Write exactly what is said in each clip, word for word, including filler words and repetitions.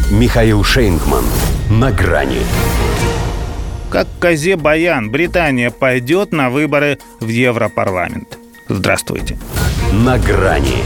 Михаил Шейнгман. На грани. Как козе баян, Британия пойдет на выборы в Европарламент. Здравствуйте. На грани.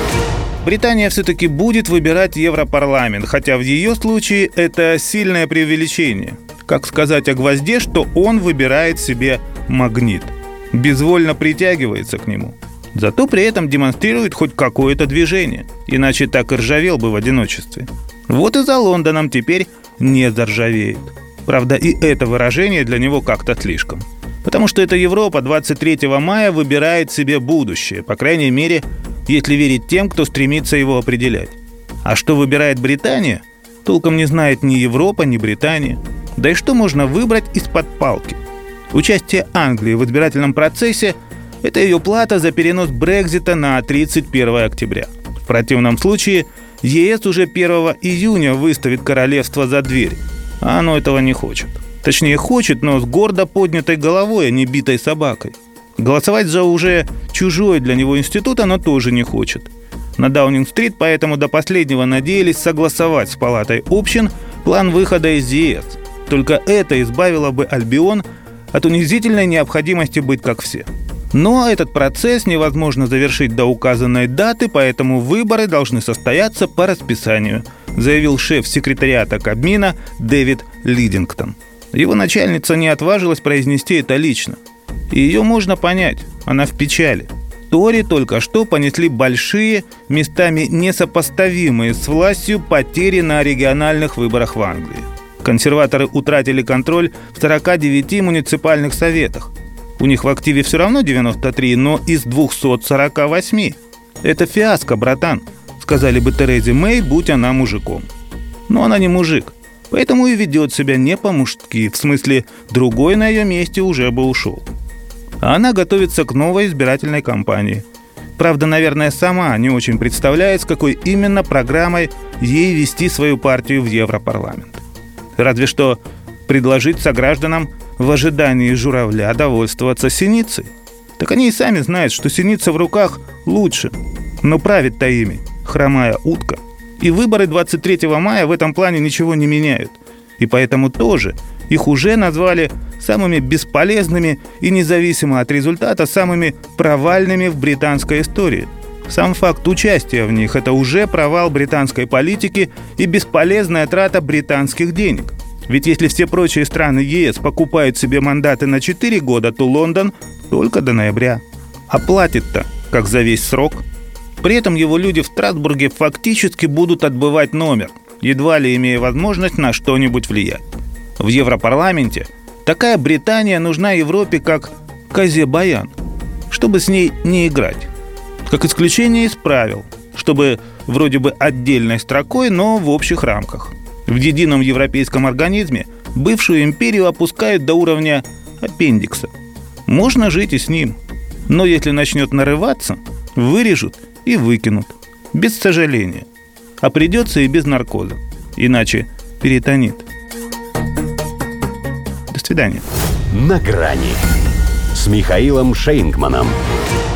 Британия все-таки будет выбирать Европарламент, хотя в ее случае это сильное преувеличение. Как сказать о гвозде, что он выбирает себе магнит, безвольно притягивается к нему. Зато при этом демонстрирует хоть какое-то движение, иначе так и ржавел бы в одиночестве. Вот и за Лондоном теперь не заржавеет. Правда, и это выражение для него как-то слишком. Потому что эта Европа двадцать третьего мая выбирает себе будущее, по крайней мере, если верить тем, кто стремится его определять. А что выбирает Британия, толком не знает ни Европа, ни Британия. Да и что можно выбрать из-под палки? Участие Англии в избирательном процессе – это ее плата за перенос Брексита на тридцать первое октября. В противном случае ЕС уже первого июня выставит королевство за дверь. А оно этого не хочет. Точнее, хочет, но с гордо поднятой головой, а не битой собакой. Голосовать за уже чужой для него институт оно тоже не хочет. На Даунинг-стрит поэтому до последнего надеялись согласовать с Палатой общин план выхода из ЕС. Только это избавило бы Альбион от унизительной необходимости быть как все. Но этот процесс невозможно завершить до указанной даты, поэтому выборы должны состояться по расписанию, заявил шеф секретариата Кабмина Дэвид Лидингтон. Его начальница не отважилась произнести это лично. И ее можно понять, она в печали. Тори только что понесли большие, местами несопоставимые с властью потери на региональных выборах в Англии. Консерваторы утратили контроль в сорока девяти муниципальных советах. У них в активе все равно девяносто три, но из двухсот сорока восьми. Это фиаско, братан, сказали бы Терезе Мэй, будь она мужиком. Но она не мужик, поэтому и ведет себя не по-мужски, в смысле, другой на ее месте уже бы ушел. А она готовится к новой избирательной кампании. Правда, наверное, сама не очень представляет, с какой именно программой ей вести свою партию в Европарламент. Разве что предложить согражданам в ожидании журавля довольствоваться синицей. Так они и сами знают, что синица в руках лучше, но правит-то ими хромая утка. И выборы двадцать третьего мая в этом плане ничего не меняют. И поэтому тоже их уже назвали самыми бесполезными и, независимо от результата, самыми провальными в британской истории. Сам факт участия в них – это уже провал британской политики и бесполезная трата британских денег. Ведь если все прочие страны ЕС покупают себе мандаты на четыре года, то Лондон только до ноября. А платит-то как за весь срок. При этом его люди в Страсбурге фактически будут отбывать номер, едва ли имея возможность на что-нибудь влиять. В Европарламенте такая Британия нужна Европе как козе баян, чтобы с ней не играть. Как исключение из правил, чтобы вроде бы отдельной строкой, но в общих рамках. В едином европейском организме бывшую империю опускают до уровня аппендикса. Можно жить и с ним, но если начнет нарываться, вырежут и выкинут. Без сожаления. А придется и без наркоза. Иначе перитонит. До свидания. На грани с Михаилом Шейнгманом.